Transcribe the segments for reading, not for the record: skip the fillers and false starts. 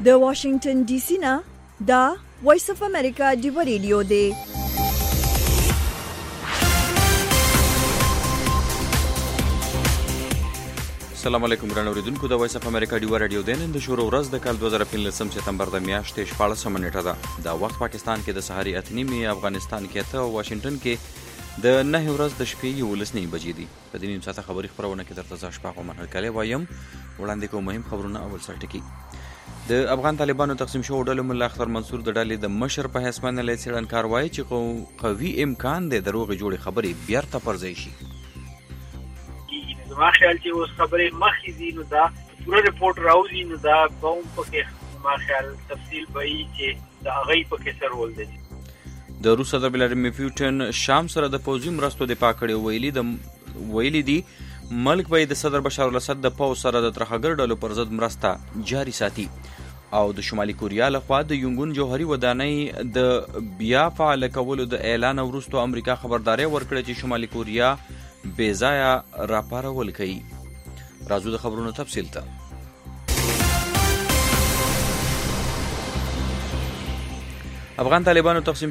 د واشنگټن ډي سي نه دا وایس اف امریکا ډیو ریډیو دی. السلام علیکم ګران اوریدونکو، د وایس اف امریکا ډیو ریډیو دی. نن د شروع ورځ د کال 2015 سپتمبر د میاشتې 14 نیټه ده. دا وخت پاکستان کې د سحري 8:30، افغانستان کې 8 او واشنگټن کې د 9 ورځ د شپې 11 بجې دي. په دې نیم ساعته خبري خبرونه کې درته ځا شپه کوم هرکلی وایم. وړاندې کوم مهم خبرونه. اول سر ټکی د افغان طالبانو تقسیم شو ډلو ملا اختر منصور د ډلې د مشر په حیث باندې لې څېړنکار وایي چې قوي امکان دی د روغې جوړې خبرې بیرته پرځای شي. زما خیال چې اوس خبرې مخکې دي نو دا پوره رپورټ راوځي نو دا به هم پکې زما خیال تفصیل به وي چې د هغې پکې څه رول دی. د روس صدر ولادیمیر پوټین شام سره د پوځي مرستو دفاع کړې. ویلي دي ملک به د صدر بشار الاسد د پوځ سره د ترهګر ډلو پر ضد مرسته جاري ساتي. او د شمالي کوریا لخوا د یونګون جوهري ودانۍ د بیا فعال کولو د اعلان وروسته امریکا خبرداري ورکړه چې شمالي کوریا بې ځایه راپارول کوي. راځو د خبرونو تفصیل ته. د افغان طالبانو تقسیم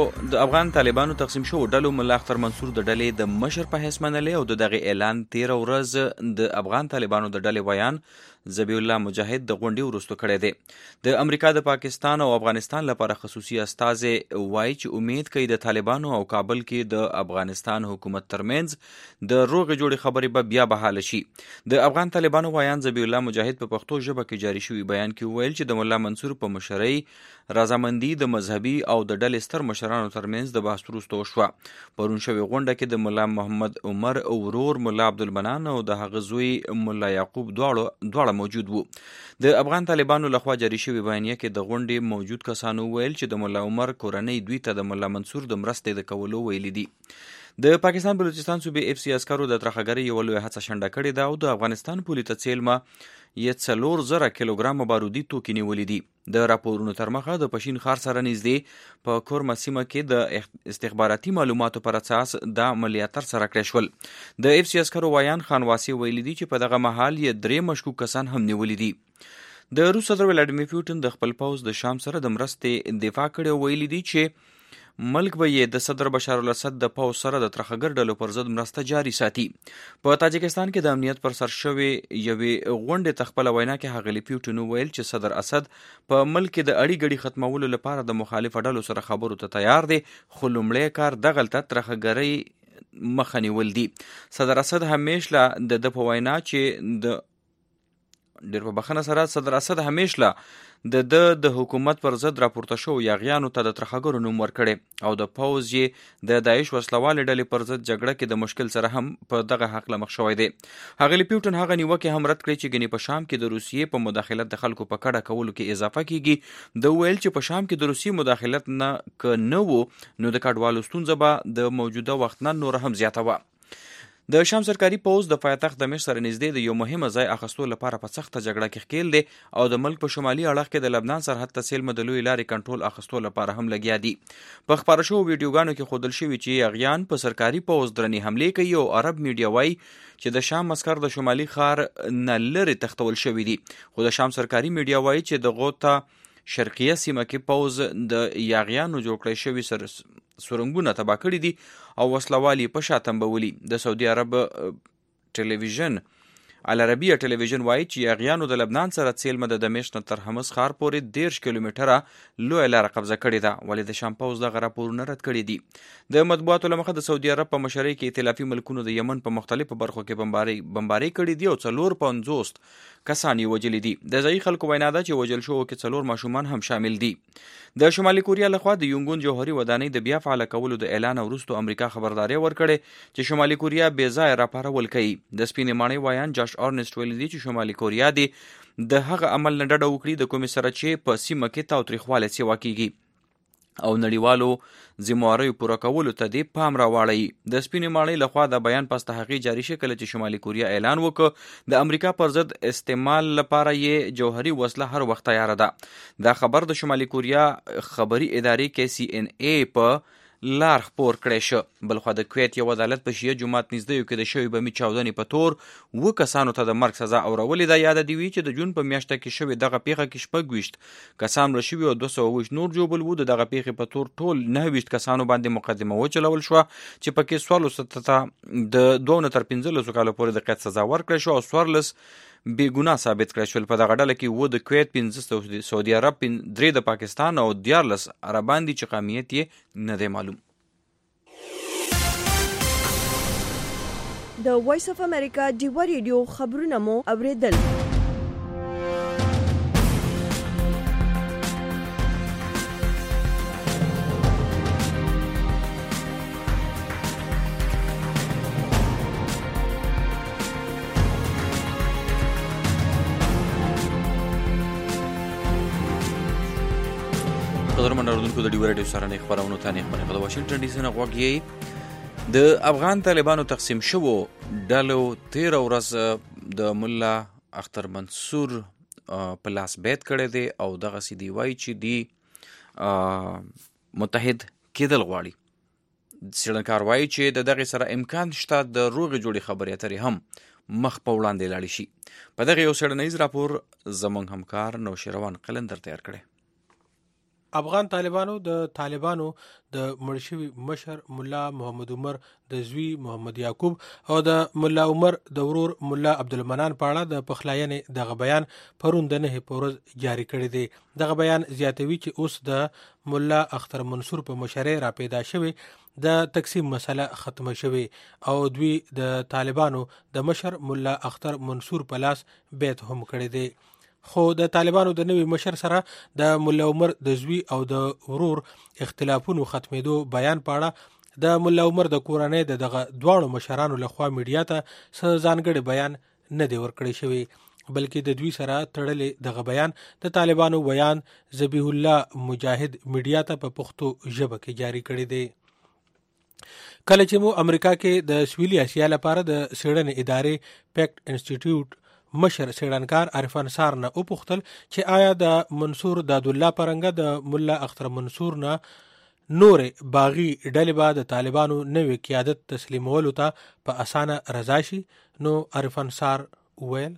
شو ډلو ملا اختر منصور د ډلې د مشر په حیث منلې او دغه اعلان 13 ورځ د افغان طالبانو د ډلې ویان ذبیح الله مجاهد د غونډې وروسته کړی دی. د امریکا د پاکستان او افغانستان لپاره خصوصي استازی وایي چې امید کوي د طالبانو او کابل کې د افغانستان حکومت ترمنځ د روغې جوړې خبرې به بیا بحاله شي. د افغان طالبانو ویان ذبیح الله مجاهد په پښتو ژبه کې جاري شوی بیان کې ویل چې د مولا منصور په مشرۍ رضامندي د مذهبي او د ډلې ستر مشرانو ترمنځ د بحث وروسته وشوه. پرون شوې غونډه کې د مولا محمد عمر ورور مولا عبدالمنان او د هغه زوی مولا یعقوب دواړه موجود وو. د افغان طالبانو لخوا جاري شوی بیانیه کې د غونډې موجود کسانو ویل چې د مولا عمر کورنۍ دوی ته د مولا منصور د مرستې د کولو ویلي دي. د پاکستان بلوچستان صوبې اف سی عسکرو د ترهګرۍ یوه لویه هڅه شنډه کړې ده او د افغانستان پولې ته څیلمه 4,000 کیلوګرامه بارودي توکي نیولي دي. د راپورونو تر مخه د پشین ښار سره نږدې په کورمه سیمه کې د استخباراتي معلوماتو پر اساس د عملیات ترسره کړای شول. د اف سی عسکرو ویان خانواسي ویلي دي چې په دغه مهال یې 3 مشکوک کسان هم نیولي دي. د روس صدر ولادیمیر پوټین د خپل پوځ د شام سره د مرستې دفاع کړې او ویلي دي چې ملک به یې د صدر بشار الاسد د پوځ سره د ترهګر ډلو پر ضد مرسته جاري ساتي. په تاجکستان کې د امنیت پر سر شوې یوې غونډې ته خپله وینا کې ښاغلي پیوټین وویل چې صدر اسد په ملک کې د اړې ګډې ختمولو لپاره د مخالفو ډلو سره خبرو ته تیار دی، خو لومړی کار دغلته ترهګرۍ مخه نیول دي. صدر اسد همیشه د په وینا چې د ډېر په بخښنه سره صدر اسد همیشه د حکومت پر ضد راپورته شو یاغیانو ته د ترهګرو نوم ورکړي او د پوځ یې د داعش وسلوالې ډلې پر ضد جګړه کې د مشکل سره هم په دغه حق له مخ شوی دی. ښاغلي پیوټین هغه نیوکې هم رد کړې چې ګنې په شام کې د روسیې په مداخلت د خلکو په کډه کولو کې اضافه کیږي. د ویل چې په شام کې د روسیې مداخلت نه وو نو د کډوالو ستونزه به د موجوده وخت نه نور هم زیاته وه. د شام سرکاري پوځ د پایتخت دمشق سره نږدې د یو مهمه ځای اخیستو لپاره په سخته جګړه کې ښکیل دی او د ملک په شمالي اړخ کې د لبنان سرحد ته څیلمه د لویې لارې کنټرول اخیستو لپاره هم لګیا دي. په خپاره شوو ویډیوګانو کې ښودل شوي چې یاغیان په سرکاري پوځ درنې حملې کوي او عرب میډیا وایي چې د شام عسکر د شمالي ښار نه لرې تښتول شوي دي، خو د شام سرکاري میډیا وایي چې د غوطه شرقیه سیمه کې پوځ د یاغیانو جوړ کړی شوي سرنګونه تباه کړي دي او وسلوال یې په شا تنبولي. د سعودي عرب ټلویزیون العربیه ټلویزیون وایي چې یاغیانو د لبنان سره څیلمه د دمشق نه تر حمص ښار پورې 13 کیلومتره لویه لاره قبضه کړې ده، ولې د شام پوځ دغه راپورونه رد کړي دي. د مطبوعاتو له مخه د سعودي عرب په مشرۍ کې ائتلافي ملکونو د یمن په مختلفو برخو کې بمبارۍ کړي دي او 450 کسان یې وجلي دي. د ځایي خلکو وینا ده چې وجل شوو کې 4 ماشومان هم شامل دي. د شمالي کوریا لخوا د یونګون جوهري ودانۍ د بیا فعال کولو د اعلان وروسته امریکا خبرداري ورکړې چې شمالي کوریا بې ځایه راپارول کوي. د سپینې ماڼۍ ویان جاش ارنسټ ویلي دي چې شمالي کوریا دی د هغه عمل نه ډډه وکړي د کومې سره چې په سیمه کې تاوتریخوالی سیوا کیږي او نړیوالو ذمهواریو پوره کولو ته دې پام راواړوي. د سپینې ماڼۍ لخوا د بیان پس تحقیق جاري شي کله چې شمالي کوریا اعلان وکړ د امریکا پر ضد استعمال لپاره یې جوهري وسله هر وخت تیاره ده. دا خبر د شمالي کوریا خبري ادارې KCNA په لار خپور کړی شو. بلخوا د کویت یو عدالت په شیعه جومات نږدې کې د شوې بمي چاودنې په تور 7 کسانو ته د مرګ سزا اورولې ده. یاده دې وي چې د جون په میاشته کې شوې دغه پیښه کې 26 کسان مړه شوي او 220 نور ژوبل وو. د دغه پیښې په تور ټول 29 کسانو باندې مقدمه وچلول شوه چې پکې 14 ته د 2 تر 15 کالو پورې د قید سزا ورکړل شو او 14 بې ګناه ثابت کړی شول. په دغه ډله کې 7 د کویت، 15 سعودي عرب، 3 د پاکستان او 14 عربان دي چې قومیت یې نه دی معلوم. د وایس اف امریکا ډیوا ریډیو خبرونه مو اوریدل. قدرمن اوریدونکو د ډیوا ریډیو سره نه خبرونه ته نه خبرونه د واشنگټن ډي سي نه غوږی. د افغان طالبانو تقسیم شوو ډلو 13 ورځ د مولا اختر منصور په لاس بیت کړی دی او دغه سیدی وای چې دی متحد کېدل غواړي. څېړنکار وایي چې د دغه سره امکان شته د روغې جوړې خبرې اترې هم مخ په وړاندې لاړې شي. په دغه یو څېړنیز راپور زموږ همکار نوشیروان قلندر تیار کړی. افغان طالبانو د طالبانو د مړ شوي مشر مولا محمد عمر د زوی محمد یعقوب او د مولا عمر د ورور مولا عبدالمنان په اړه د پخلاینې دغه بیان پرون د 9 په ورځ جاری کړی دی. دغه بیان زیاتوي چې اوس د مولا اختر منصور په مشرۍ را پیدا شوی د تقسیم مسله ختمه شوی او دوی د طالبانو د مشر مولا اختر منصور په لاس بیت هم کړی دی. خو د طالبانو د نوي مشر سره د مولا عمر د زوی او د ورور اختلافونو ختمېدو بیان په اړه د مولا عمر د کورنۍ دغه دواړو مشرانو لخوا میډیا ته څه ځانګړی بیان نه دی ورکړی شوی، بلکې د دوی سره تړلې دغه بیان د طالبانو بیان ذبیح الله مجاهد میډیا ته په پښتو ژبه کې جاری کړی دی. کله چې مو امریکا کې د سویلي اسیا لپاره د څېړنې ادارې پیکټ انسټیټیوټ مشر څېړنکار عارف انصار نه وپوښتل چې آیا د منصور داد الله پرنګه د مولا اختر منصور نه نورې باغي ډلې به د طالبانو نوې قیادت تسلیمولو ته په اسانه رضا شي. نو عارف انصار وویل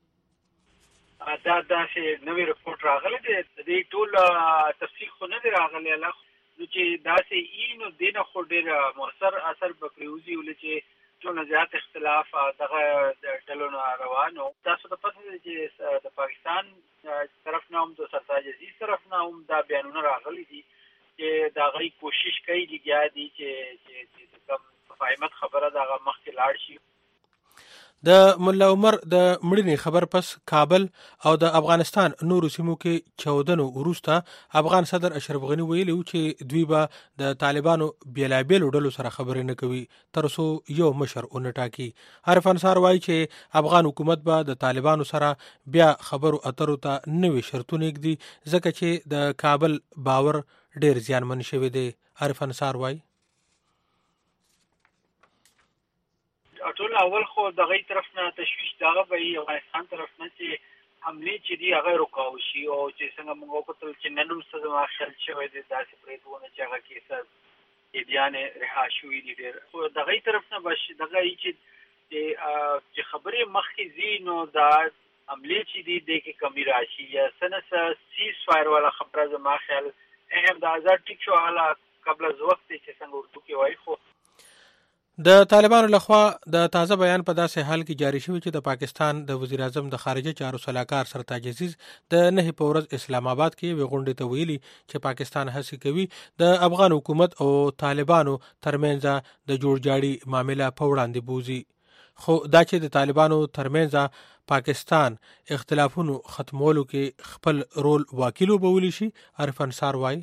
دا داسې نوې رپورټ راغلی دی، د دې ټول تفصیل خو نه دی راغلی، نو چې داسې ای نو دې نه خو ډېر مؤثر اثر به پرېوځي ولې چې څونه زیات اختلاف دغه ډلو نه روانو. تاسو ته پته ده چې د پاکستان طرف نه هم د سرتاج عزیز طرف نه هم دا بیانونه راغلي دي چې د هغوی کوشش کوي لګیا دي چې کوم مفاهمت خبره د هغه مخکې لاړ شي. د مولا عمر د مړینې خبر پس کابل او د افغانستان نورو سیمو کې چاودنو وروسته افغان صدر اشرف غنی ویلي چې دوی به د طالبانو بیلابیلو ډلو سره خبرې نه کوي تر څو یو مشر ونه ټاکي. عارف انصار وایي چې افغان حکومت به د طالبانو سره بیا خبرو اترو ته نوې شرطونه ږدي ځکه چې د کابل باور ډېر زیانمن شوی دی. عارف انصار وایي ټول اول خو دغه طرف نه تشویش دغه به افغانستان طرف نه چې حملې چې دی هغه رکاو شي او چې څنګه موږ وکړل چې نن هم څه مارشل شوی دی داسې پرېدونه چې هغه کیسه یې رها شوي دي ډېر، خو دغه طرف نه به دغه چې خبرې مخکې ځي نو دا حملې چې دي دې کې کمی راشي یا څه نه څه سیز فایر والا خبره زما خیال اهم د آزاد ټیک شو هغه قبل از وخت چې څنګه اردو کې وایي. خو د طالبانو لخوا د تازه بیان په داسې حال کې جاری شوی چې د پاکستان د وزیر اعظم د خارجه چارو سلاکار سرتاج عزیز د 9 په ورځ اسلام آباد کې یوې غونډې ته ویلي چې پاکستان هڅه کوي د افغان حکومت او طالبانو ترمنځ د جوړجاړي معامله په وړاندې بوزي. خو دا چې د طالبانو ترمنځ پاکستان اختلافونو ختمولو کې خپل رول واکیلو بولی شي. عارف انصار وایي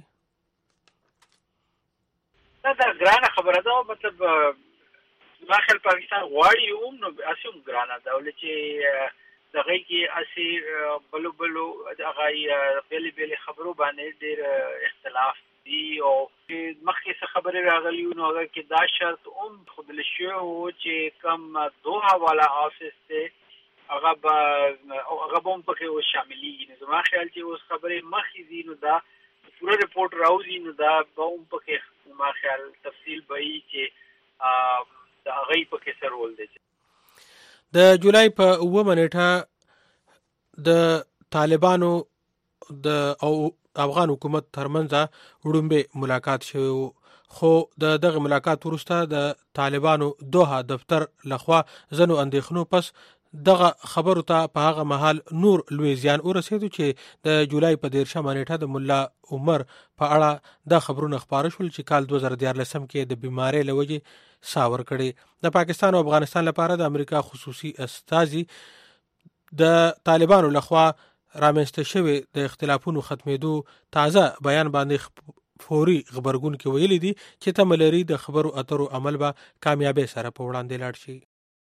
دا ګرانه خبره ده، مطلب ما خیال پاکستان غواړي هم نو اسی هم ګرانه ده ولې چې دغه کې اسی بلو دغه بیلې خبرو باندې ډېر اختلاف دي او مخکې څه خبرې راغلي نو هغه کې دا شرط هم ښودل شوی و چې کم دوحه والا آفس دی هغه به هم پکې اوس شاملېږي. نو زما خیال چې اوس خبرې مخکې ځي نو دا پوره ریپورت راوځي نو دا به هم پکې ما خیال تفصیل به وي چې د هغه پکې څه رول دی. د جولای په 9 نیټه د طالبانو د او افغان حکومت ترمنځ وړومبه ملاقات شوی، خو دغه ملاقات وروسته د طالبانو دوحه دفتر لخوا ځنو اندېښنو پس دغه خبرو ته په هغه مهال نور لوی زیان ورسېدو چې د جولای په 13 نیټه د ملا عمر په اړه د خبرونه خپاره شول چې کال 2014 کې د بیماری له وجې سا ورکړي. د پاکستان او افغانستان لپاره د امریکا خصوصي استازي د طالبانو لخوا رامنځته شوی د اختلافونو ختمېدو تازه بیان باندې فوري خبرګون کې ویلي دي چې تمه لري د خبرو اترو عمل به کامیابی سره په وړاندې لاړ شي.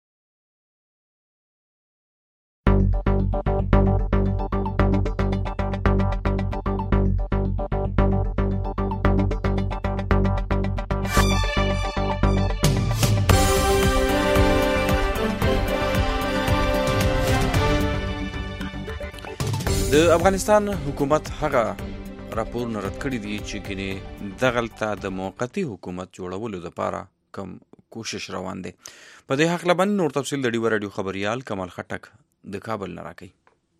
د افغانستان حکومت هغه راپور نه رد کړی دی چې ګینه دغلته د موقتی حکومت جوړولو لپاره کوم کوشش روان دی. په دې حق لبن نور تفصیل د ډیو رادیو خبريال کمال خټک د کابل نه راکړي.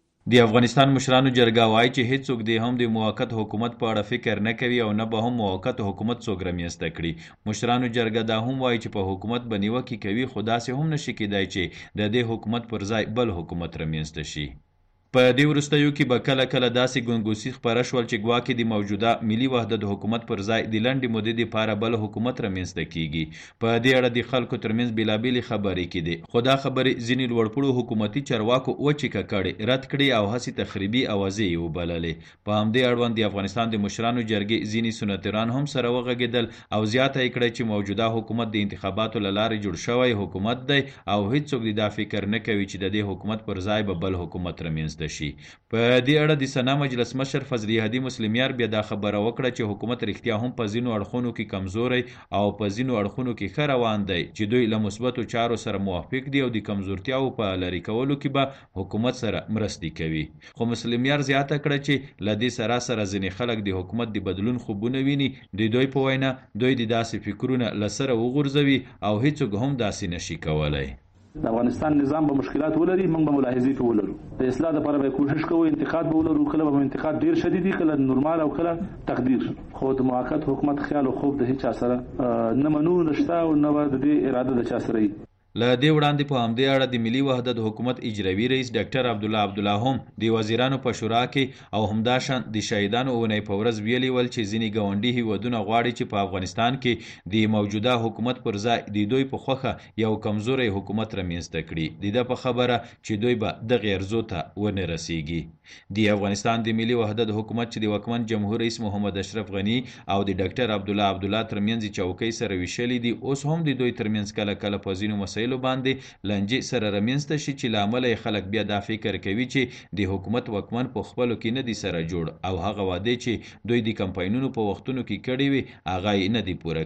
د افغانستان مشرانو جرګه وایي چې هیڅوک د هم د موقت حکومت په اړه فکر نه کوي او نه به هم موقت حکومت څوک رامنځته کړي. مشرانو جرګه دا هم وایي چې په حکومت باندې نیوکه کوي، خو داسې هم نشي کېدای چې د دې حکومت پر ځای بل حکومت رامنځته شي. په دې وروستیو کې به کله کله داسې ګنګوسي خپره شول چې ګواکې د موجوده ملي وحدت حکومت پر ځای د لنډې مودې دپاره بل حکومت رامنځته کیږي. په دې اړه د خلکو ترمنځ بېلابېلې خبرې کېدې، خو دا خبرې ځینې لوړپوړو حکومتي چارواکو وچیکه کړې، رد کړې او هسې تخریبي اوازې یې وبللې. په همدې اړوند د افغانستان د مشرانو جرګې ځینې سناتوران هم سره وغږېدل او زیاته یې کړه چې موجوده حکومت د انتخاباتو له لارې جوړ شوی حکومت دی او هیڅوک دا فکر نه کوي چې د دې حکومت پر ځای به بل حکومت رامنځته شي. په دې اړه د سنا مجلس مشر فضل هادي مسلمیار بیا دا خبره وکړه چې حکومت رښتیا هم په ځینو اړخونو کې کمزوری او په ځینو اړخونو کې ښه روان دی چې دوی له مثبتو چارو سره موافق دي او د کمزورتیاو په لرې کولو کې به حکومت سره مرستې کوي. خو مسلمیار زیاته کړه چې له دې سره ځینې خلک د حکومت د بدلون خوبونه ویني. د دوی په وینا دوی د داسې فکرونه له سره وغورځوي او هیڅوک هم داسې نشي کولی. د افغانستان نظام به مشکلات ولري، موږ به ملاحظې په ولرو، د اصلاح لپاره به کوشش کوو، انتقاد به ولرو، کله به انتقاد ډیر شدیدي، کله نورمال او کله تقدیر. خو د موقت حکومت خیال او خوب د هیڅ چا سره نه منو نشته او نه د دې اراده د چا سره. له دې وړاندې په همدې اړه د ملي وحدت حکومت اجرایي رئیس ډاکټر عبدالله هم د وزیرانو په شورا کې او همداشان د شهیدانو اونۍ په ورځ ویلي ول چې ځینې ګاونډي هیوادونه غواړي چې په افغانستان کې د موجوده حکومت پر ځای د دوی په خوښه یو کمزوری حکومت رامنځته کړي. د په خبره چې دوی به دغې ارزو ته ونه رسیږي. د افغانستان د ملي وحدت حکومت چې د واکمن جمهور رئیس محمد اشرف غنی او د ډاکټر عبدالله ترمنځ چوکۍ سره ویشلې دي، اوس هم د دوی ترمنځ کله کله په ځینو مسایلو باندې لانجې سره رامنځته شي چې له امله خلک بیا دا فکر کوي چې د حکومت واکمن په خپلو کې نه دي سره جوړ او هغه وعدې چې دوی د کمپاینونو په وختونو کې کړې وي هغه یې نه دي پوره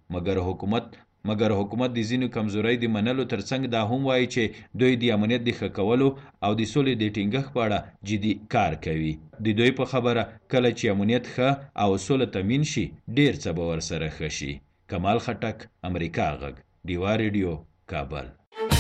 کړي. مګر حکومت د ځینو کمزورۍ د منلو ترڅنګ دا هم وایي چې دوی د امنیت د ښه کولو او د سولې د ټینګښت په اړه جدي کار کوي. د دوی په خبره کله چې امنیت ښه او سوله تامین شي ډیر څه به ورسره ښه شي. کمال خټک، امریکا غږ، ډیوا ریډیو، کابل.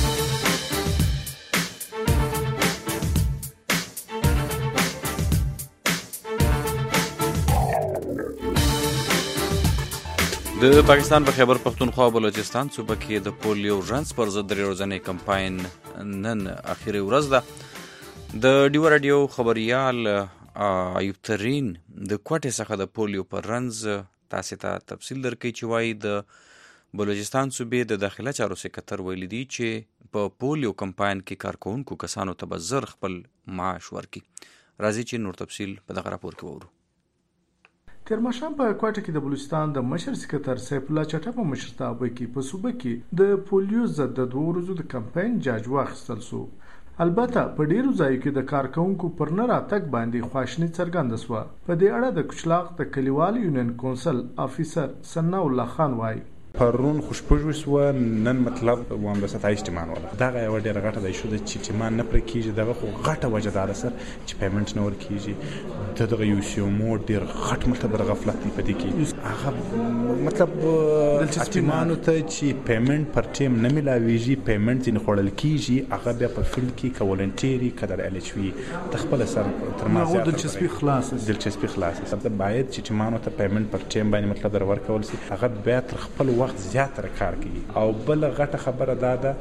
د پاکستان په خیبر پختونخوا او بلوچستان صوبه کې د پولیو رنځ پر ضد درې ورځنی کمپاین نن اخري ورځ ده. د ډیو رادیو خبریال ایوب ترین د کوټې څخه د پولیو پر رنځ تاسې ته تفصیل درکوي چې وایي د بلوچستان صوبې د داخله چارو سکرټر ویلي دي چې په پولیو کمپاین کې کارکوونکو کسانو ته به زر خپل معاش ورکړي. راځي چې نور تفصیل په دغه راپور کې وورو. تیر ماښام په کوټه کې د بلوچستان د مشر سکرټر سیف الله چټه په مشرتابه کې په صوبه کې د پولیو ضد د 2 ورځو د کمپاین جاج واخیستل شو. البته په ډیرو ځایو کې د کارکونکو پر نه راتګ باندې خواشنی څرګنده شوه. په دې اړه د کچلاغ د کلیوال یونین کونسل افیسر ثناء الله خان وایي پرون خوشپوش وسو نن مطلب وام د 27 ټیمان ولا دا یو ډیره غټه د شو د ټیمان نه پر کیږي دغه خو غټه وجه ده سر چې پیمنټ نه ور کیږي دغه یو سی مو ډیر غټ ملته غفلت دی پدې کې هغه مطلب ټیمانو ته چې پیمنٹ پر ټیم نه ملاویږي پیمنٹ نه خورل کیږي هغه بیا په فیلډ کې کولنټری کډر ال ایچ وی تخپل سر تر ما زیات دلچسپي خلاص سبب باید چې ټیمانو ته پیمنٹ پر ټیم باندې مطلب در ورکول سي هغه بیا تر خپل وخت زیات کار کوي او بل غټه خبره ده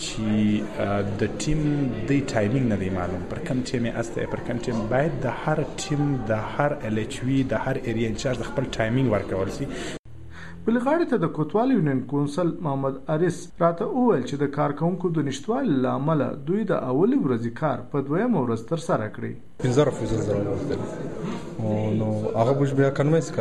چې د ټیم د ټایمینګ نه دی معلوم پر کوم ټیم استه پر کوم ټیم باید د هر ټیم د هر ال ایچ وی د هر ایریا انچارج د خپل ټایمینګ ورکول سي. بلغاړي ته د کوتوال یونین کونسل محمد عارس راته وویل چې د کارکونکو د نشټوالي له امله دوی د اولي ورځې کار په دویمه ورځ ترسره کړی. 15 رفوزل درلودل نو هغه موږ بیا کنوینس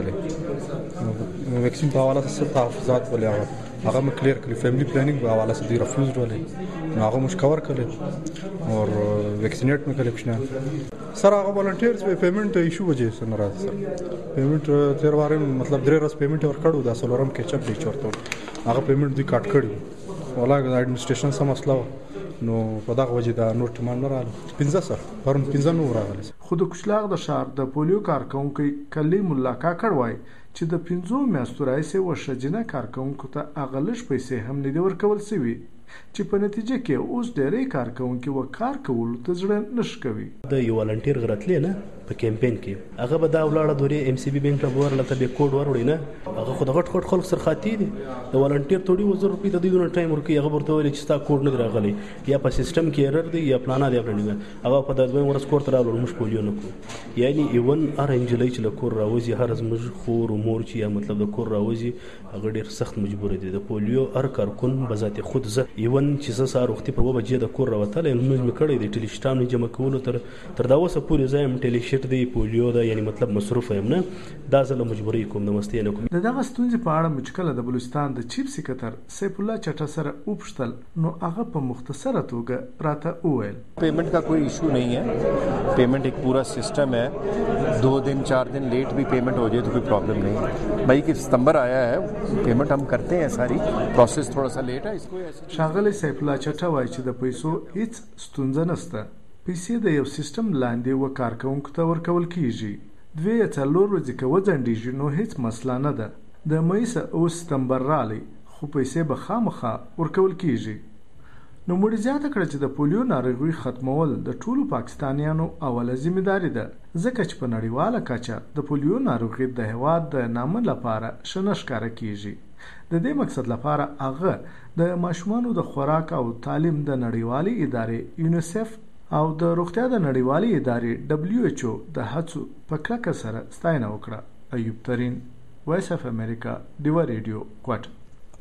کړی ویکسین په حواله سره تحفظات ولې هغه م کلیر کړی فیملی پلانینګ په حواله سره دی رفوز ولې نو هغه مش کور کړی اور ویکسینیټ م کړی پښنه سره هغه والنټیرز په پیمنٹ ایشو وجه سره راځي سر پیمنٹ تیر واره مطلب درې ورځې پیمنٹ ورکړو دا سولورم کې چپ دی چورته هغه پیمنٹ دی کټ کړی ولا د اډمنستریشن سم مسله نو په دغه وجه دا نور ټیمان نه راغله 15 سر پرون 15 نو راغله. خود کشلاغ د شهر د پولیو کارکونکو کلیم الله کاکړ وای چې د 15 میاشتو راځي وشجنه کارکونکو ته اغلش پیسې هم نه ورکول سوي چې په نتیجه کې اوس ډېرې کارکونکو و کار کول ته ځړن نشکوي. د یو والنټیر غرتلې نه په کمپاین کې هغه به دا ولاړه دوري ام سی بي بینک له ورلته به کوډ وروړي نه هغه خود غټ خلک سره خاطی دي د والنټیر توړي 1000 روپۍ د دې ټایم ورکي هغه ورته ویل چې تا کوډ نه راغلی یا په سیستم کې ایرر دی یا پلانا دی پرنګ هغه په دغه ورځ کوړ تر راول مش پولیو نه کو یعنی ایون ارنجلای چې له کور راوځي هر از مج خور مور چې یا مطلب د کور راوځي هغه ډیر سخت مجبور دي د پولیو هر کارکون بذات خود زه ایون چې زه سار وختي په وبجې د کور راوتل نو مې کړی دی ټلیشټام جمع کولو تر دا وسه پورې زایم ټلیشټ دی پولیو دا یعنی مطلب مصروف یم نه دا زله مجبوري کوم د مستي نه کوم. دغه ستونزې په اړه مشکله د بلوچستان د چیف سکرټر سیف الله چټا سره وپښتل نو هغه په مختصره توګه راته وویل पेमेंट का कोई इशू नहीं है पेमेंट एक पूरा सिस्टम है 2 दिन 4 दिन लेट भी पेमेंट हो जाए तो कोई प्रॉब्लम नहीं है भाई कि सितंबर आया है पेमेंट हम करते हैं सारी प्रोसेस थोड़ा सा लेट है इसको ऐसे شاغلی سیف الله چټا وایي چې د پیسو هیڅ ستونزه نشته پیسې د یو سیستم لاندې و کارکونکو ته ورکول کیږي 2 یا 4 ورځې کې وځنډیږي نو هیڅ مسله نه ده د مې سه او ستمبر رالی خو پیسې به خامخا ورکول کیږي. نو موږ زیاته کړ چې د پولیو ناروغي ختمول د ټولو پاکستانیانو اوله ځمېداري ده ځکه چې په نړیواله کچه د پولیو ناروغي د هواد د نامه لپاره شنشکاره کیږي. د دې مقصد لپاره هغه د ماشومانو د خوراک او تعلیم د نړیوالي ادارې یونیسف او د روغتیا د نړیوالي ادارې دبليو ایچ او د هڅو په کلکه سره ستاینه وکړه. ایوب ترین وایس اف امریکا دیوا ریډیو کوټ.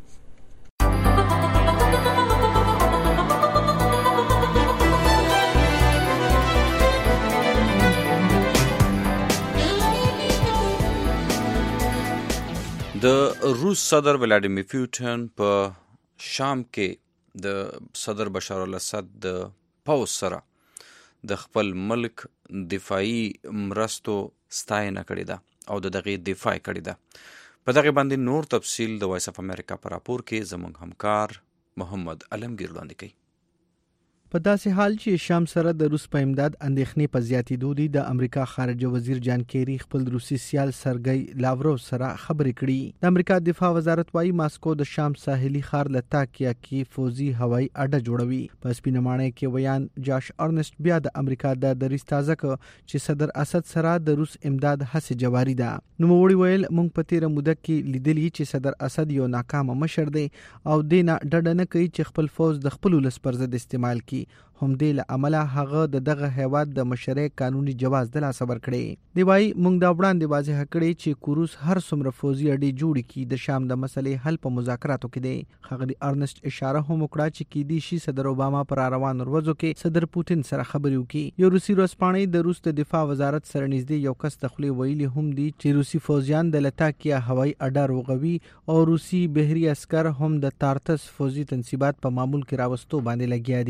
د روس صدر ولادیمیر پوتین په شام کې د صدر بشار الاسد د پوځ سره د خپل ملک دفاعي مرستو ستاینه کړې ده او د دغه دفاع کړې ده. په دغه باندې نور تفصیل د وایس اف امریکا پر راپور کې زموږ همکار محمد علمگیر وړاندې کوي. په داسې حال چې شام سره د روس په امداد اندېښنې په زیاتېدو دي د امریکا خارجه وزیر جان کیری خپل روسي سیال سرګی لاوروف سره خبرې کړي. د امریکا دفاع وزارت وايي ماسکو د شام ساحلي ښار لتاکیا کې فوزي هوایي اډه جوړوي. په سپینمانه کې ویان جاش ارنست بیا د امریکا د دریځ تازه کړ چې صدر اسد سره د روس امداد هڅې جواري ده. نوموړي ویل موږ په تیره موده کې لیدلی چې صدر اسد یو ناکام مشر دی او دینه ډډه نه کوي چې خپل فوز د خپل ولس پر ضد استعمال کړي. هم دې له عمله هغه دغه هیواد د مشرۍ قانوني جواز د لاسه ورکړي. دی وايي موږ دا وړاندې واضح کړی چې کوروس هر څومره فوزي اډې جوړ کړي د شام د مسلې حل په مذاکراتو کې دی. خغلی ارنست اشاره هم وکړه چې کې دی شي صدر اوباما پر روان ورځو کې صدر پوتین سره خبرې وکړي. یو روسي ورځپاڼې د روس د دفاع وزارت سره نږدې یو کس د خولې ویلي هم دي چې روسي فوجیان د لتاکیا هوایي اډه روغوي او روسي بحري عسكر هم د تارتس فوجي تنصیبات په معمول کې راوستو باندې لګیا دي.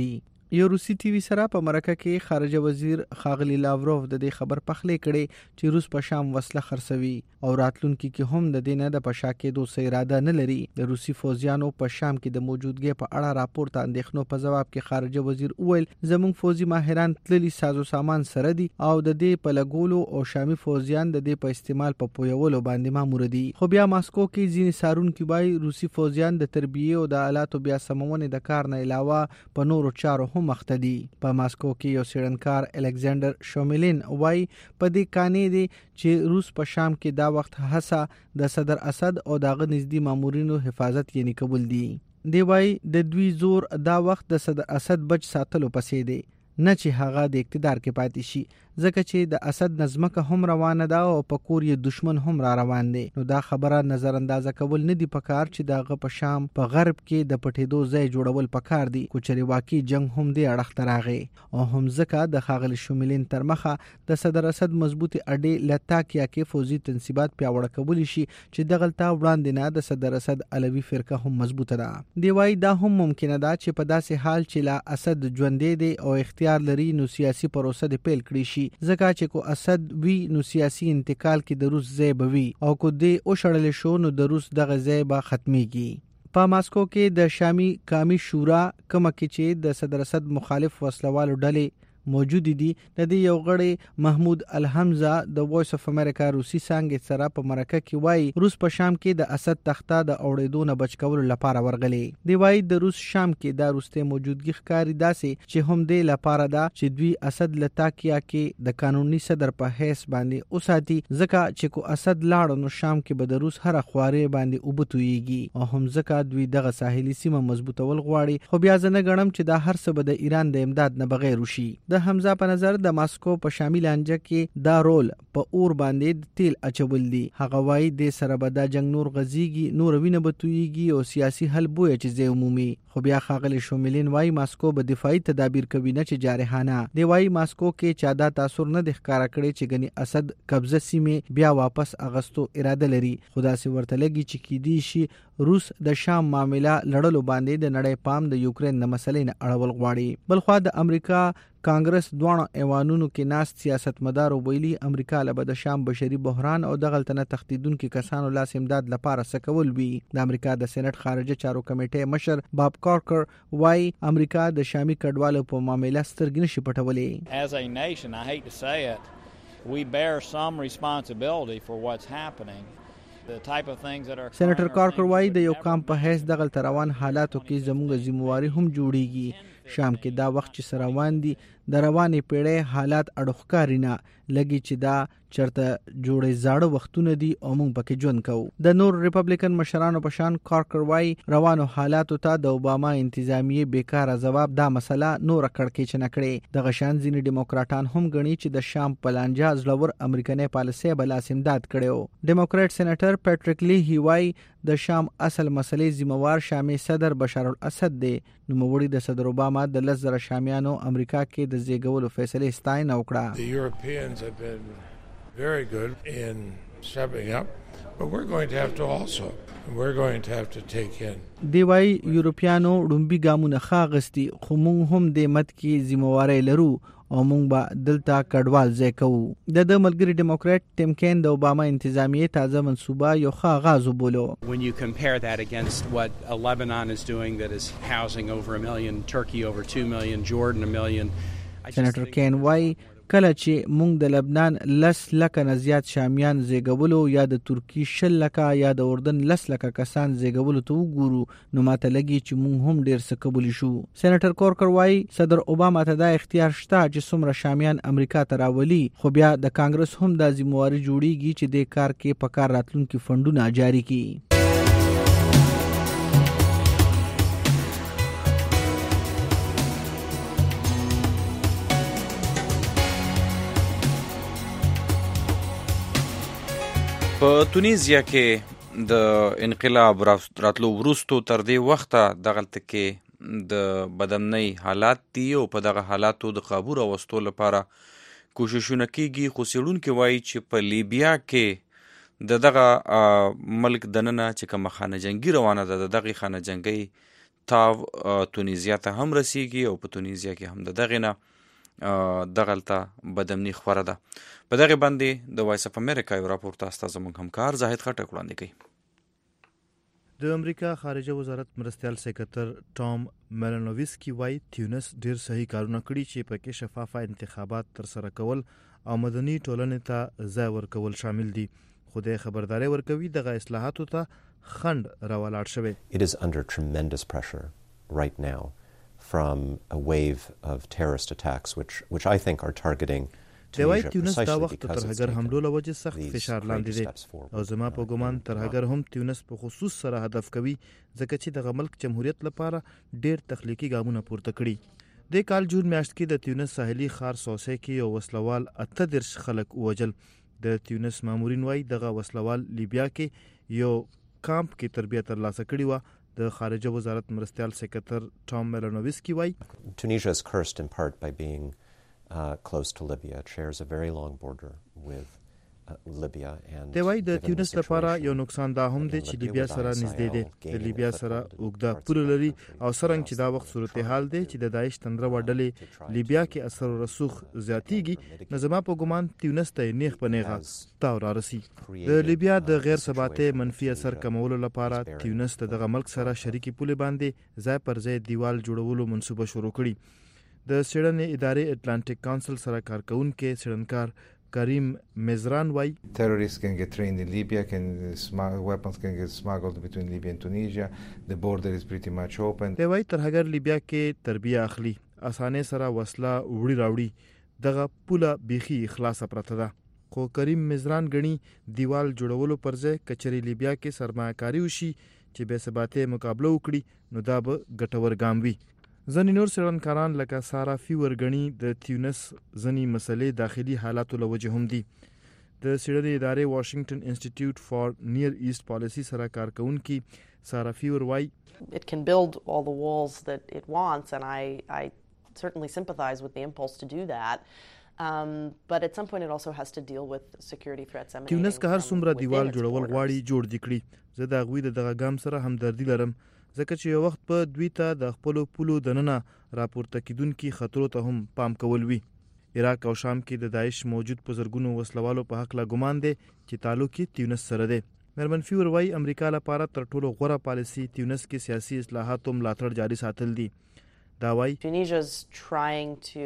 یو روسي ټي وي سره په مرکه کې خارجه وزیر ښاغلي لاوروف د دې خبر پخلی کړي چې روس په شام وسله خرڅوي او راتلونکي کې هم د دې نه د پشا کېدو څه اراده نه لري. د روسي فوجیانو په شام کې د موجودګۍ په اړه راپور ته اندېښنو په جواب کې خارجه وزیر وویل زموږ فوجي ماهران تللي سازو سامان سره دي او د دې په لګولو او شامي فوجیان د دې په استعمال په پویولو باندې مامور دي. خو بیا ماسکو کې ځینې سارونکي وایي روسي فوجیان د تربیې او د آلاتو بیا سمونې د کار نه علاوه په نورو چارو هم مخته دي. په ماسکو کې یو څېړنکار الکساندر شوملین وایي په دې قانع دي چې روس په شام کې دا وخت هڅه د صدر اسد او دغه نږدې مامورینو حفاظت یې کول دي. دی وایي د دوی زور دا وخت د صدر اسد بچ ساتلو پسې دی نه چې هغه د اقتدار کې پاتې شي ځکه چې د اسد نظمکه هم روانه ده او په کور یې دشمن هم را روان دی. نو دا خبره نظر اندازه کول نه دی پکار چې دغه په شام په غرب کې د پټېدو ځای جوړول پکار دی کو چې واقعي جنگ هم دی اړخ تراغي او هم ځکه د خاغلی شوملین تر مخه د صدر اسد مضبوطی اډې لتاکیا کې فوجي تنصیبات پیاوړ کول شي چې دغلطه وړاندې نه د صدر اسد علوي فرقه هم مضبوطه ده. دی وايي دا هم ممکنه ده چې په داسې حال چې لا اسد ژوندې دی او اختیار لري نو سیاسي پروسه د پیل کړی شي ځکه چې کو اسد وی نو سیاسي انتقال کې د روس ځای بوي او کو دې او شړل شو نو د روس دغه ځای به ختميږي. په ماسکو کې د شامي قومي شورا کومه کې چې د صدر اسد مخالف وسلوالو ډلې موجود دي د دې یو غړي محمود الحمزه د وایس اف امریکا روسي څنګه سره په مرکه کې وایي روس په شام کې د اسد تخته د اوړېدو نه بچ کولو لپاره ورغلي. دی وایي د روس شام کې د روسته موجودګي ښکاری داسې چې هم دې لپاره دا چې دوی اسد لتاکیا کې د قانوني صدر په حیث باندې اوساتي ځکه چې کو اسد لاړ نو شام کې به د روس هر خوارې باندې وبتويږي او هم ځکه دوی دغه ساحلي سیمه مضبوطول غواړي. خو بیا زنه غنم چې دا هر څه به د ایران د امداد نه بغیر وشي. د حمزه په نظر د ماسکو په شامل انجه کې دا رول په اور باندې تیل اچول دي. هغه وایي د سره به دا جنگ نور غزيږي نور وینه بتويږي او سیاسي حل بوې چې زه عمومي. خو بیا خاغلی شوملین وایي ماسکو به دفاعي تدابیر کوي نه چې جارحانه. دی وایي ماسکو کې چا دا تاثیر نه د ښکارا کړي چې غني اسد قبضه سیمه بیا واپس اغستو اراده لري. خدا سي ورته لګي چې کې دي شي روس د شام معاملې لړلو باندې د نړۍ پام د یوکرين د مسلې نه اړول غواړي. بلخوا د امریکا کانګرس دوه ایوانونو کې ناس سیاستمدار ویلي امریکا له د شام بشري بحران او د غلطنه تهدیدونکو کسانو لاس امداد لپاره سکول وی. د امریکا د سېنات خارجه چارو کمیټې مشر باب کارکر وای امریکا د شامي کډوالو په معاملې سترګې نشي پټولې. As a nation, I hate to say it, we bear some responsibility for what's happening. سېنیټر کارکر وایي د یو قام په حیث د غلط روان حالاتو کې زموږ ذمہواری هم جوړیږي. شام کې دا وخت چې سره روان دي د روانې پیړۍ حالات اړوخکاري نه لګي چې دا چرته جوړې زاړه وختونه دي او موږ پکې ژوند کوو. د نور ریپبلیکن مشرانو په شان کارکر وایي روانو حالاتو ته د اوباما انتظامیه بیکاره جواب دا مسله نور کړکېچ نه کړي. د غشان ځینې ډیموکراټان هم غني چې د شام پلانجا زلور امریکایي پالیسي بل امداد کړو. ډیموکراټ سېنیټر پیټریک لی هیوای د شام اصل مسلې ذمہوار شامي صدر بشار الاسد دی. نو موړي د صدر اوباما د 10,000 شامیانو امریکا کې د زیږولو فیصله ستاینه وکړه. The Europeans have been very good in stepping up, but we're going to have to also we're going to have to take in. دی وای یورپیانو ډومبي ګامونه خاغستی خو موږ هم د مت کې ذمہواری لرو او موږ به دلته کډوال ځای کوو. د ملګری ډیموکراټ ټیم کین د اوباما انتظامیه تازه منصوبه یو ښه آغاز وبولو. When you compare that against what Lebanon is doing that is housing over 1 million, Turkey over 2 million, Jordan 1 million. سېنیټر کین وای کله چې موږ د لبنان 10 لکه نه زیات شامیان زیږولو یا د ترکی 10 لکه یا د اردن 10 لکه کسان زیږولو ته وګورو نو ماته لګي چې موږ هم ډیر څه قبول شو. سېنیټر کارکر وایي صدر اوباما ته دا اختیار شته چې څومره شامیان امریکا ته راولي خو بیا د کانګرس هم د ذمہواری جوړیږي چې د کار کې په کار راتلونکي فندونه جاری کړي. په تونیزیا کې د انقلاب راتلو وروستو تر دې وخته دغلته کې د بدامنۍ حالات دي او په دغه حالاتو د قابو راوستو لپاره کوششونه کیږي. خو څېړونکي وایي چې په لیبیا کې د دغه ملک دننه چې کومه خانه جنګي روانه ده د دغې خانه جنګۍ تاو تونیزیا ته هم رسیږي او په تونیزیا کې هم د دغې نه دغلته بدامني خوره ده. په دغې باندې د وایس اف امریکا یو راپور ته ستا زموږ همکار زاهد خټک وړاندې کوي. د امریکا خارجه وزارت مرستیال سکرتر ټام میلانووسکي وایي تیونس ډیر صحیح کارونه کړي چې پکې شفافه انتخابات ترسره کول او مدني ټولنې ته ځای ورکول شامل دي. خو د خبرداري ورکوي دغه اصلاحاتو ته خنډ راولاړ شوی. It is under tremendous pressure right now from a wave of terrorist attacks which I think are targeting د وای تیونس دا وخت ترهګر حملو له وجې سخت فشار لاندې دی او زما په ګمان ترهګر هم تیونس په خصوص سره هدف کوي ځکه چې د ملک جمهوریت لپاره ډیر تخلیقي ګامونه پورته کړي. د کال جون میاشت کې د تیونس ساحلي ښار سوسه کې یو وسلوال 38 خلک ووجل. د تیونس مامورین وای دغه وسلوال لیبیا کې یو کامپ کې تربیه ترلاسه کړې و. د خارجه وزارت مرستیال سکرتر ټام میلانووسکي وای Tunisia is cursed in part by being close to Libya. It shares a very long border with Libya and د وای د تیونس لپاره یو نقصان دا هم دی چې لیبیا سره نږدې دی. د لیبیا سره اوږده پوله لري او څرنګه چې دا وخت صورتحال دی چې د داعش تندره وډلې لیبیا کې اثر او رسوخ زیاتیږي نو زما په ګمان تیونس ته نیغ په نیغه تاو را رسی. د لیبیا د غیر ثباتي منفي اثر کمولو لپاره تیونس ته دغه ملک سره شریکي پوله باندې ځای پر ځای دیوال جوړولو منصوبه شروع کړي. د سیډنی ادارې اټلانټیک کونسل سره کارکونکو سیډنکار کریم میزران وای terrorists can get trained in Libya, weapons can get smuggled between Libya and Tunisia. The border is pretty much open. د وای ترهګر لیبیا کې تربیه اخلي اسانه سره وسله وړي راوړي دغه پوله بيخي اخلاص پرته ده. خو کریم میزران غني دیوال جوړولو پر ځای کچري لیبیا کې سرمایه‌کاري وشي چې به ثباته مقابله وکړي نو دا به ګټور ګام وي. ځنې نور څېړنکاران لکه سارا فیور غني د تیونس ځنې مسلې داخلي حالاتو له وجې هم دي. د سیډنی ادارې واشنگټن انسټیټیوټ فار نیر ایست پالیسی سره کارکونکي سارا فیور وای It can build all the walls that it wants and I certainly sympathize with the impulse to do that. But at some point it also has to deal with security threats emanating. تیونس که هر څومره دیوال جوړول غواړي جوړ دي کړي. زه د غوی دغه ګام سره همدردي لرم ځکه چې یو وخت په دوی ته د خپل پولو دننه راپورته کیدونکو خطرو ته هم پام کول وی. عراق او شام کې د داعش موجود په زرګونو وسلوالو په حق لا ګمان دی چې تعلق یې تیونس سره دی. مرمن فیور وای امریکا لپاره تر ټولو غوره پالیسی تیونس کې سیاسي اصلاحاتو ملاتړ جاري ساتل دي. دا وای Tunisia is trying to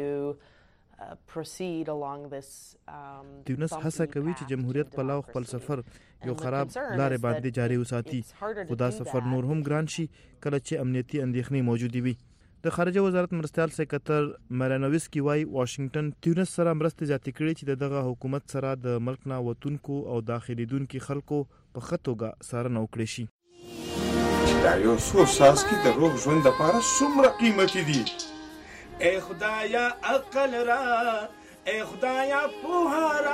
proceed along this تیونس هڅه کوي چې جمهوریت په لور خپل سفر یو خراب لارې باندې جاري وساتي. خو دا سفر نور هم ګران شي کله چې امنیتي اندېښنې موجود وي. د خارجه وزارت مرستیال سکرتر میلانووسکي وای واشنگټن تیونس سره مرسته زیاتې کړې چې دغه حکومت سره د ملک نه وتونکو او داخليدونکو خلکو په خطوګه سره نوکړي شي. دا یو څو ساس کې د روغ ژوند لپاره څومره قیمتي دي. اے خدایا عقل را اے خدایا پوهارا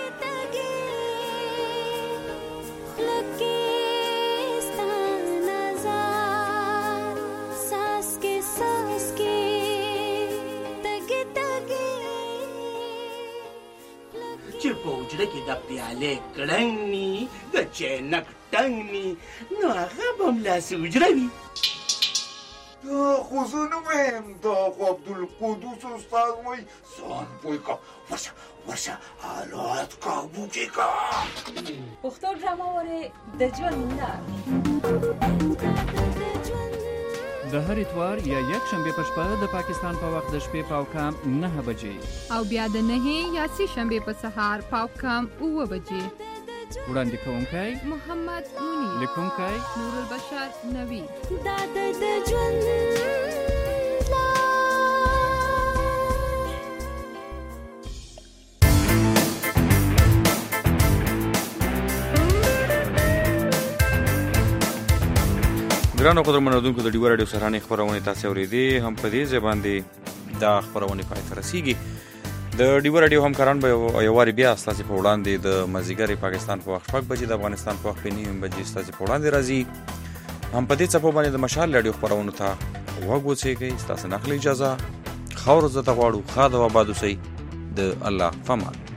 چې په وجره کې د پیالې کړنګني د چینک ټنګني نو هغه به ملاسې وجره وي. دا خو زه نه وایم دا خو عبدالقدوس استاد وایي ځان پوه که ورشه حالات کابو کې که پښتو ډرامه ورې د ژوند لار د هر اتوار یا یک شنبه په شپه د پاکستان په وخت د شپې پاوکام 9 بجې او بیا د 9 یا 3 شنبه په سهار پاوکام 9 بجې. وړاندې کوونکی محمد مونی، لیکونکی نور البشر نوی. دا د ژوند ګرانو قدرمنو د ډیو رادیو سرانه خبرونه تاسو اوریدي هم په دې ځباندې دا خبرونه پای ته رسیږي. د ډیو رادیو همکاران به یو واری بیا ستاسو په وړاندې د مازیګری پاکستان په وخت 5 بجې د افغانستان په وخت 9 بجې ستاسو په وړاندې راځي. هم په دې څپو باندې د مشال رادیو خبرونه ته وګورئ. تاسو نه اخلي اجازه خور زته غواړو خاطر و آباد اوسئ. د الله فمان.